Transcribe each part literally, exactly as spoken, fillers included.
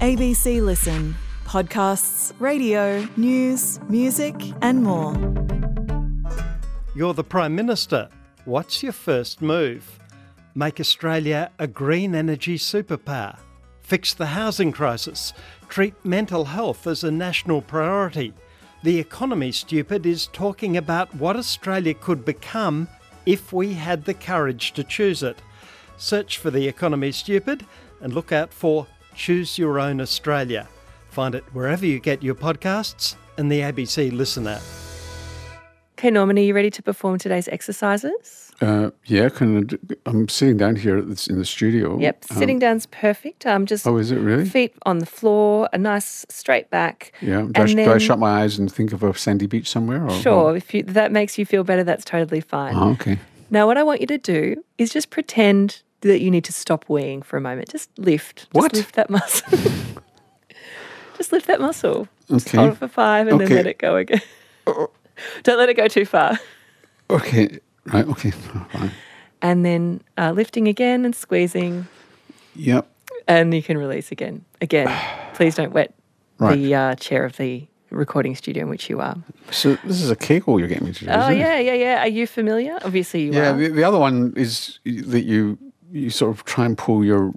A B C Listen. Podcasts, radio, news, music and more. You're the Prime Minister. What's your first move? Make Australia a green energy superpower. Fix the housing crisis. Treat mental health as a national priority. The Economy Stupid is talking about what Australia could become if we had the courage to choose it. Search for The Economy Stupid and look out for Choose Your Own Australia. Find it wherever you get your podcasts and the A B C Listen app. Okay, Norman, are you ready to perform today's exercises? Uh, yeah, can I do, I'm sitting down here in the studio. Yep, sitting um, down's perfect. Um, just oh, is it really? Feet on the floor, a nice straight back. Yeah, do, I, then, do I shut my eyes and think of a sandy beach somewhere? Or, sure, or? if you, that makes you feel better, that's totally fine. Oh, okay. Now, what I want you to do is just pretend that you need to stop weeing for a moment. Just lift. What? Just lift that muscle. Just lift that muscle. Just Okay. hold it for five and okay. then let it go again. Don't let it go too far. Okay, right, okay, fine. And then uh, lifting again and squeezing. Yep. And you can release again. Again, please don't wet right. the uh, chair of the recording studio in which you are. So this is a Kegel you're getting me to do, Oh, isn't yeah, it? yeah, yeah. Are you familiar? Obviously you yeah, are. Yeah, the, the other one is that you you sort of try and pull your...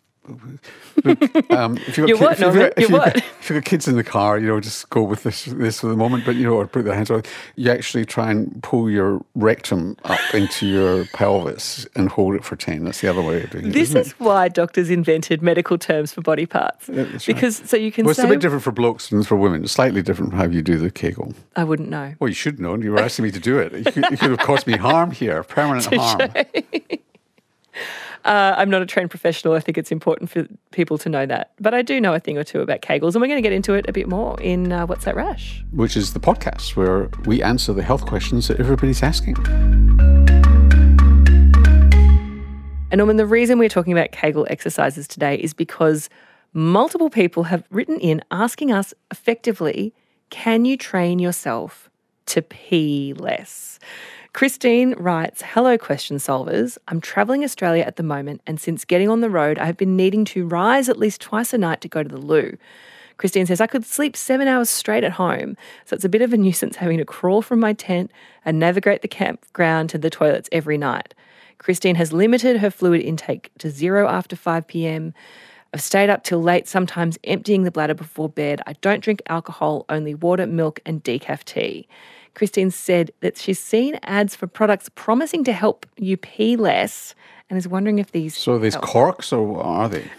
um, if you've You're what, Norman? If You're you've, what? if you've got kids in the car, you know, just go with this this for the moment, but, you know, or put their hands on, you actually try and pull your rectum up into your pelvis and hold it for ten. That's the other way of doing it. This isn't is it? why doctors invented medical terms for body parts. Yeah, that's because right. so you can well, say... it's a bit different for blokes than for women. It's slightly different how you do the Kegel. I wouldn't know. Well, you should know. You were asking me to do it. You could, you could have caused me harm here, permanent harm. Uh, I'm not a trained professional. I think it's important for people to know that. But I do know a thing or two about Kegels, and we're going to get into it a bit more in uh, What's That Rash? Which is the podcast where we answer the health questions that everybody's asking. And Norman, the reason we're talking about Kegel exercises today is because multiple people have written in asking us effectively, can you train yourself to pee less? Christine writes, hello question solvers. I'm travelling Australia at the moment and since getting on the road, I have been needing to rise at least twice a night to go to the loo. Christine says, I could sleep seven hours straight at home, so it's a bit of a nuisance having to crawl from my tent and navigate the campground to the toilets every night. Christine has limited her fluid intake to zero after five p.m. I've stayed up till late, sometimes emptying the bladder before bed. I don't drink alcohol, only water, milk and decaf tea. Christine said that she's seen ads for products promising to help you pee less and is wondering if these So are these help. corks or what are they?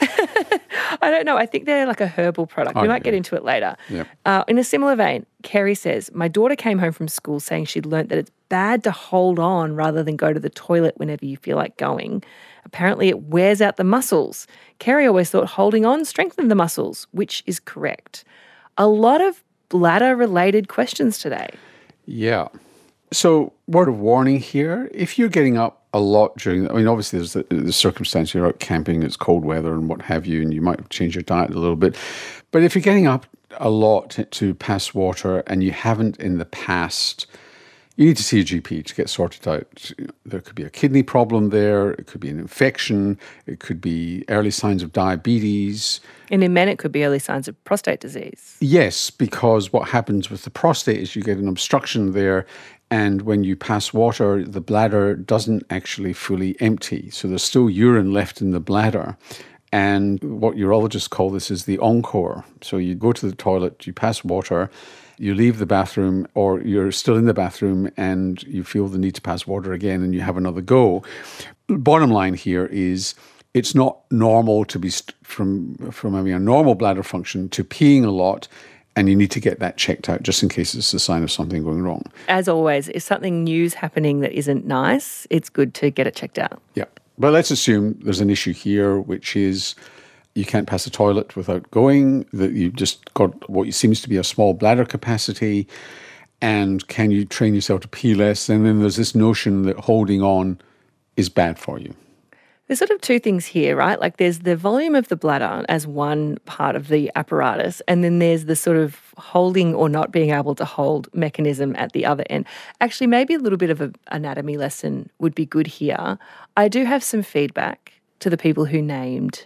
I don't know. I think they're like a herbal product. Oh, we might yeah. get into it later. Yeah. Uh, in a similar vein, Kerry says, my daughter came home from school saying she'd learnt that it's bad to hold on rather than go to the toilet whenever you feel like going. Apparently it wears out the muscles. Kerry always thought holding on strengthened the muscles, which is correct. A lot of bladder-related questions today. Yeah. So, word of warning here, if you're getting up a lot during, I mean, obviously there's the, the circumstance, you're out camping, it's cold weather and what have you, and you might change your diet a little bit. But if you're getting up a lot to, to pass water and you haven't in the past, you need to see a G P to get sorted out. There could be a kidney problem there, it could be an infection, it could be early signs of diabetes. And in men, it could be early signs of prostate disease. Yes, because what happens with the prostate is you get an obstruction there, and when you pass water, the bladder doesn't actually fully empty. So there's still urine left in the bladder. And what urologists call this is the encore. So you go to the toilet, you pass water, you leave the bathroom, or you're still in the bathroom and you feel the need to pass water again and you have another go. Bottom line here is it's not normal to be st- from, from having a normal bladder function to peeing a lot, and you need to get that checked out just in case it's a sign of something going wrong. As always, if something new's happening that isn't nice, it's good to get it checked out. Yeah. But let's assume there's an issue here, which is you can't pass a toilet without going, that you've just got what seems to be a small bladder capacity, and can you train yourself to pee less? And then there's this notion that holding on is bad for you. There's sort of two things here, right? Like there's the volume of the bladder as one part of the apparatus, and then there's the sort of holding or not being able to hold mechanism at the other end. Actually, maybe a little bit of an anatomy lesson would be good here. I do have some feedback to the people who named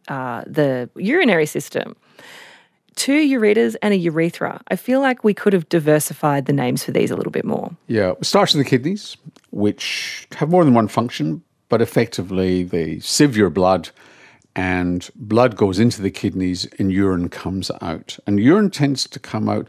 uh, the urinary system. Two ureters and a urethra. I feel like we could have diversified the names for these a little bit more. Yeah, it starts in the kidneys, which have more than one function, but effectively they sieve your blood, and blood goes into the kidneys and urine comes out. And urine tends to come out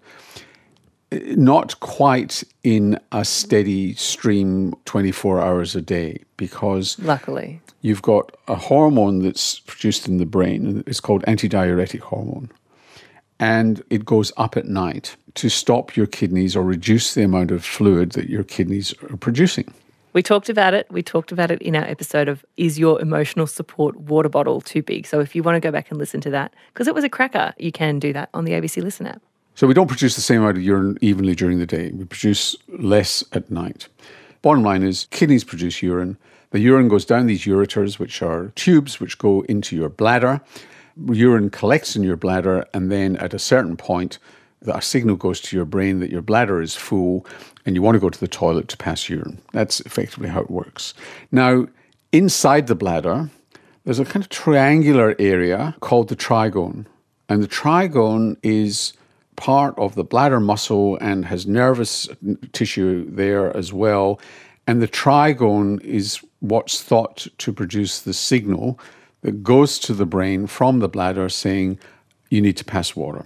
not quite in a steady stream twenty-four hours a day, because luckily you've got a hormone that's produced in the brain. It's called antidiuretic hormone. And it goes up at night to stop your kidneys or reduce the amount of fluid that your kidneys are producing. We talked about it. We talked about it in our episode of Is Your Emotional Support Water Bottle Too Big? So if you want to go back and listen to that, because it was a cracker, you can do that on the A B C Listen app. So we don't produce the same amount of urine evenly during the day. We produce less at night. Bottom line is kidneys produce urine. The urine goes down these ureters, which are tubes which go into your bladder. Urine collects in your bladder, and then at a certain point, a signal goes to your brain that your bladder is full and you want to go to the toilet to pass urine. That's effectively how it works. Now, inside the bladder, there's a kind of triangular area called the trigone. And the trigone is part of the bladder muscle and has nervous tissue there as well. And the trigone is what's thought to produce the signal that goes to the brain from the bladder saying you need to pass water.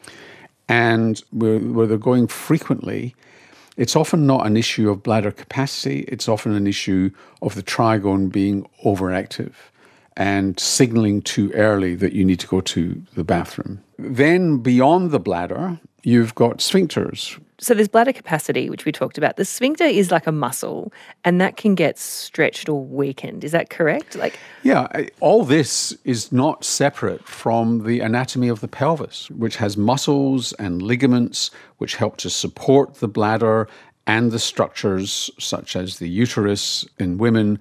And where, where they're going frequently, it's often not an issue of bladder capacity, it's often an issue of the trigone being overactive and signalling too early that you need to go to the bathroom. Then beyond the bladder, you've got sphincters. So there's bladder capacity, which we talked about. The sphincter is like a muscle, and that can get stretched or weakened. Is that correct? Like, yeah, all this is not separate from the anatomy of the pelvis, which has muscles and ligaments which help to support the bladder and the structures such as the uterus in women.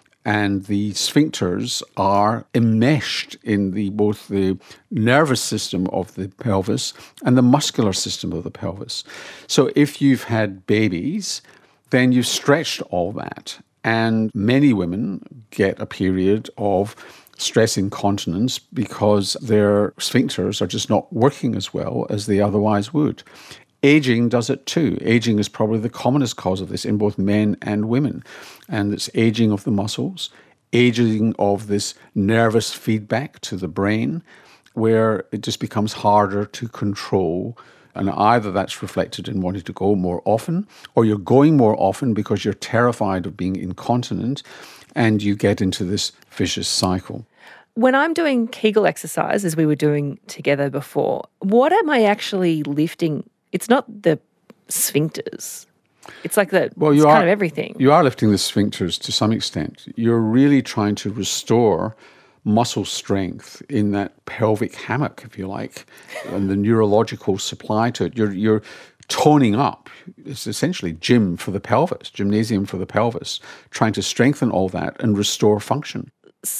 And the sphincters are enmeshed in the both the nervous system of the pelvis and the muscular system of the pelvis. So if you've had babies, then you've stretched all that. And many women get a period of stress incontinence because their sphincters are just not working as well as they otherwise would. Aging does it too. Aging is probably the commonest cause of this in both men and women. And it's aging of the muscles, aging of this nervous feedback to the brain, where it just becomes harder to control. And either that's reflected in wanting to go more often, or you're going more often because you're terrified of being incontinent, and you get into this vicious cycle. When I'm doing Kegel exercise, as we were doing together before, what am I actually lifting? It's not the sphincters. It's like the, well, you it's are, kind of everything. You are lifting the sphincters to some extent. You're really trying to restore muscle strength in that pelvic hammock, if you like, and the neurological supply to it. You're, you're toning up. It's essentially gym for the pelvis, gymnasium for the pelvis, trying to strengthen all that and restore function.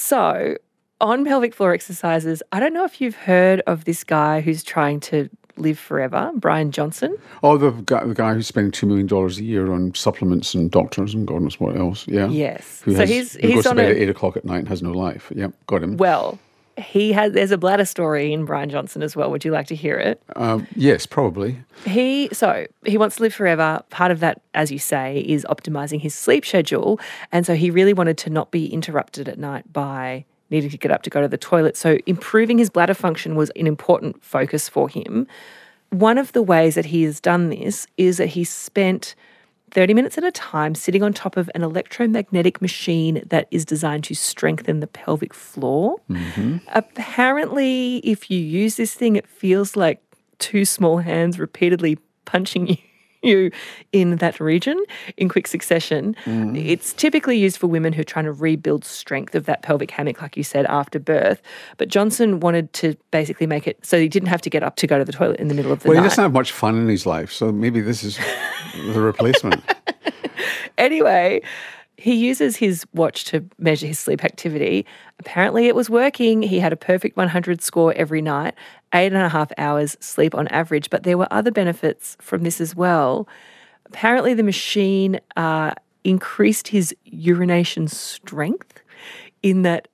So on pelvic floor exercises, I don't know if you've heard of this guy who's trying to live forever, Brian Johnson. Oh, the guy, the guy who's spending two million dollars a year on supplements and doctors and God knows what else. Yeah. Yes. Who so has, he's, who he's goes on to bed a, at eight o'clock at night and has no life. Yep, got him. Well, he has. There's a bladder story in Brian Johnson as well. Would you like to hear it? Uh, yes, probably. He so he wants to live forever. Part of that, as you say, is optimizing his sleep schedule, and so he really wanted to not be interrupted at night by needing to get up to go to the toilet. So improving his bladder function was an important focus for him. One of the ways that he has done this is that he's spent thirty minutes at a time sitting on top of an electromagnetic machine that is designed to strengthen the pelvic floor. Mm-hmm. Apparently, if you use this thing, it feels like two small hands repeatedly punching you. you in that region in quick succession. Mm. It's typically used for women who are trying to rebuild strength of that pelvic hammock, like you said, after birth. But Johnson wanted to basically make it so he didn't have to get up to go to the toilet in the middle of the well, night. Well, he doesn't have much fun in his life, so maybe this is the replacement. Anyway, he uses his watch to measure his sleep activity. Apparently it was working. He had a perfect one hundred score every night, eight and a half hours sleep on average. But there were other benefits from this as well. Apparently the machine uh, increased his urination strength in that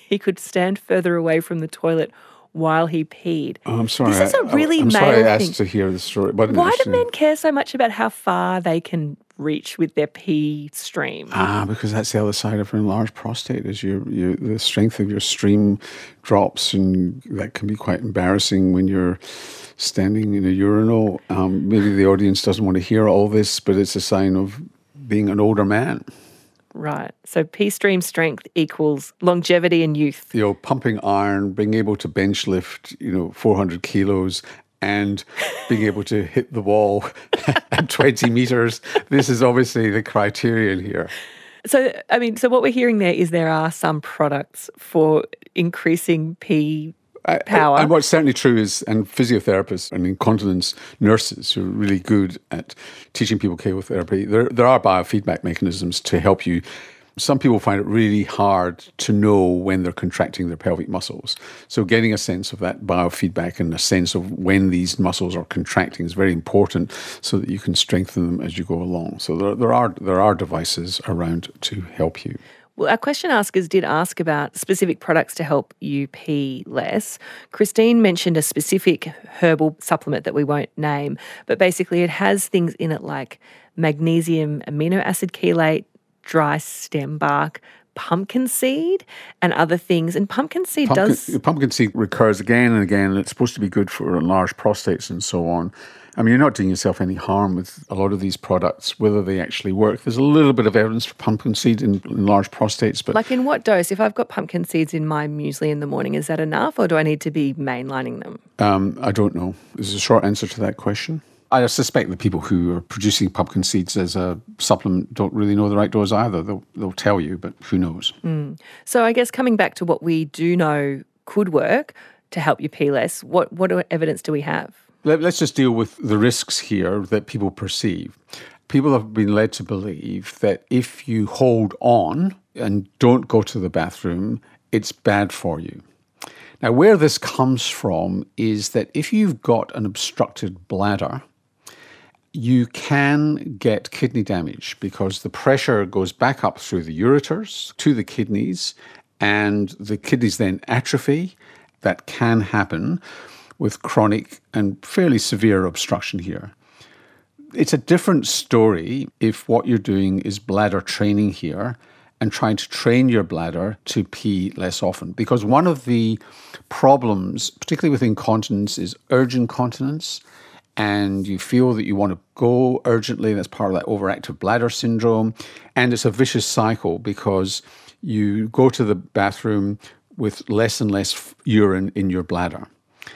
he could stand further away from the toilet while he peed. Oh, I'm sorry. This is a really I, I'm male sorry I asked thing. to hear the story. What an Why do interesting- men care so much about how far they can reach with their pee stream? Ah, because that's the other side of an enlarged prostate, is your, your the strength of your stream drops, and that can be quite embarrassing when you're standing in a urinal. Um, maybe the audience doesn't want to hear all this, but it's a sign of being an older man. Right. So pee stream strength equals longevity and youth. You know, pumping iron, being able to bench lift, you know, four hundred kilos, and being able to hit the wall at twenty meters. This is obviously the criterion here. So, I mean, so what we're hearing there is there are some products for increasing pee power. I, and what's certainly true is, and physiotherapists and incontinence nurses who are really good at teaching people Kegel therapy, there, there are biofeedback mechanisms to help you. Some people find it really hard to know when they're contracting their pelvic muscles. So getting a sense of that biofeedback and a sense of when these muscles are contracting is very important so that you can strengthen them as you go along. So there, there are there are devices around to help you. Well, our question askers did ask about specific products to help you pee less. Christine mentioned a specific herbal supplement that we won't name, but basically it has things in it like magnesium amino acid chelate, dry stem bark, pumpkin seed, and other things. And pumpkin seed Pumpkin, does... Pumpkin seed recurs again and again, and it's supposed to be good for enlarged prostates and so on. I mean, you're not doing yourself any harm with a lot of these products, whether they actually work. There's a little bit of evidence for pumpkin seed in enlarged prostates, but... Like in what dose? If I've got pumpkin seeds in my muesli in the morning, is that enough, or do I need to be mainlining them? Um, I don't know. There's a short answer to that question. I suspect the people who are producing pumpkin seeds as a supplement don't really know the right dose either. They'll, they'll tell you, but who knows? Mm. So I guess coming back to what we do know could work to help you pee less, what, what evidence do we have? Let's just deal with the risks here that people perceive. People have been led to believe that if you hold on and don't go to the bathroom, it's bad for you. Now, where this comes from is that if you've got an obstructed bladder, you can get kidney damage because the pressure goes back up through the ureters to the kidneys, and the kidneys then atrophy. That can happen with chronic and fairly severe obstruction here. It's a different story if what you're doing is bladder training here and trying to train your bladder to pee less often. Because one of the problems, particularly with incontinence, is urgent continence, and you feel that you want to go urgently. That's part of that overactive bladder syndrome. And it's a vicious cycle because you go to the bathroom with less and less urine in your bladder.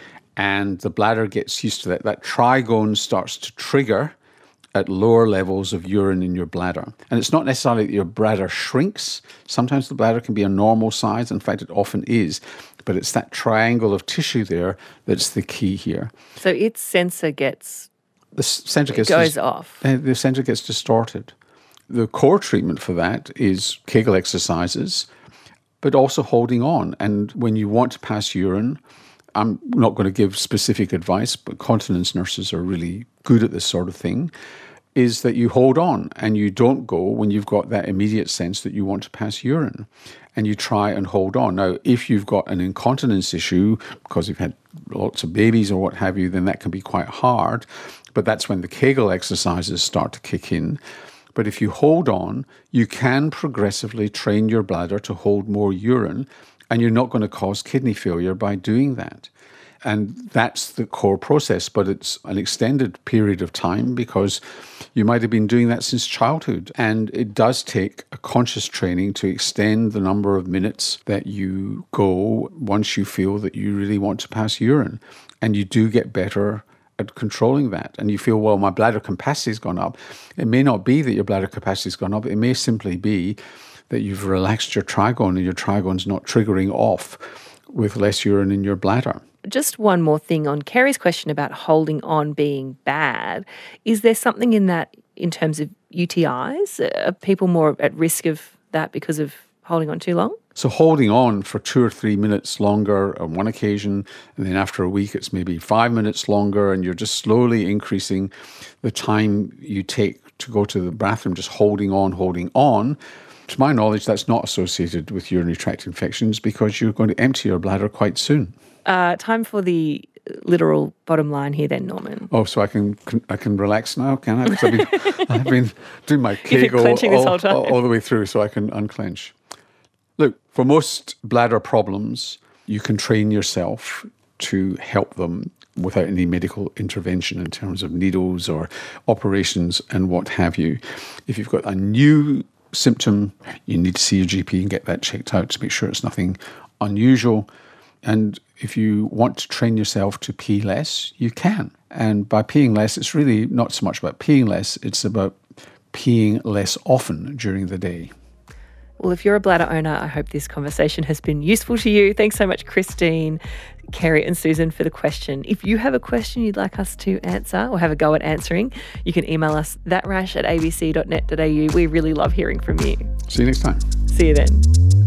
And the bladder gets used to that. That trigone starts to trigger at lower levels of urine in your bladder. And it's not necessarily that your bladder shrinks. Sometimes the bladder can be a normal size. In fact, it often is. But it's that triangle of tissue there that's the key here. So its sensor gets... The sensor gets goes dis- off. Uh, the sensor gets distorted. The core treatment for that is Kegel exercises, but also holding on. And when you want to pass urine, I'm not going to give specific advice, but continence nurses are really good at this sort of thing, is that you hold on and you don't go when you've got that immediate sense that you want to pass urine, and you try and hold on. Now, if you've got an incontinence issue because you've had lots of babies or what have you, then that can be quite hard, but that's when the Kegel exercises start to kick in. But if you hold on, you can progressively train your bladder to hold more urine, and you're not going to cause kidney failure by doing that. And that's the core process, but it's an extended period of time because you might have been doing that since childhood. And it does take a conscious training to extend the number of minutes that you go once you feel that you really want to pass urine. And you do get better at controlling that. And you feel, well, my bladder capacity has gone up. It may not be that your bladder capacity has gone up. It may simply be that you've relaxed your trigone and your trigone's not triggering off with less urine in your bladder. Just one more thing on Kerry's question about holding on being bad. Is there something in that in terms of U T Is? Are people more at risk of that because of holding on too long? So holding on for two or three minutes longer on one occasion, and then after a week it's maybe five minutes longer, and you're just slowly increasing the time you take to go to the bathroom, just holding on, holding on. to my knowledge, that's not associated with urinary tract infections because you're going to empty your bladder quite soon. Uh, time for the literal bottom line here then, Norman. Oh, so I can I can relax now, can I? Because I've been, I've been doing my You've been Kegel clenching this all, whole time. all, all the way through so I can unclench. Look, for most bladder problems, you can train yourself to help them without any medical intervention in terms of needles or operations and what have you. If you've got a new symptom, you need to see your G P and get that checked out to make sure it's nothing unusual. And if you want to train yourself to pee less, you can. And by peeing less, it's really not so much about peeing less, it's about peeing less often during the day. Well, if you're a bladder owner, I hope this conversation has been useful to you. Thanks so much, Christine, Kerry and Susan for the question. If you have a question you'd like us to answer or have a go at answering, you can email us thatrash at a b c dot net dot a u. We really love hearing from you. See you next time. See you then.